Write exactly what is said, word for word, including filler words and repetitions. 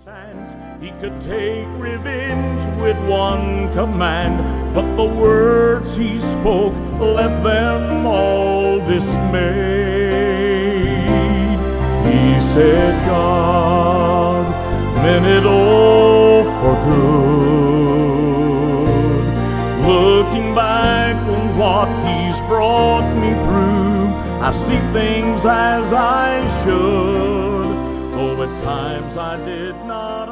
Hands. He could take revenge with one command, but the words he spoke left them all dismayed. He said God meant it all for good. Looking back on what he's brought me through, I see things as I should. Though at times I did not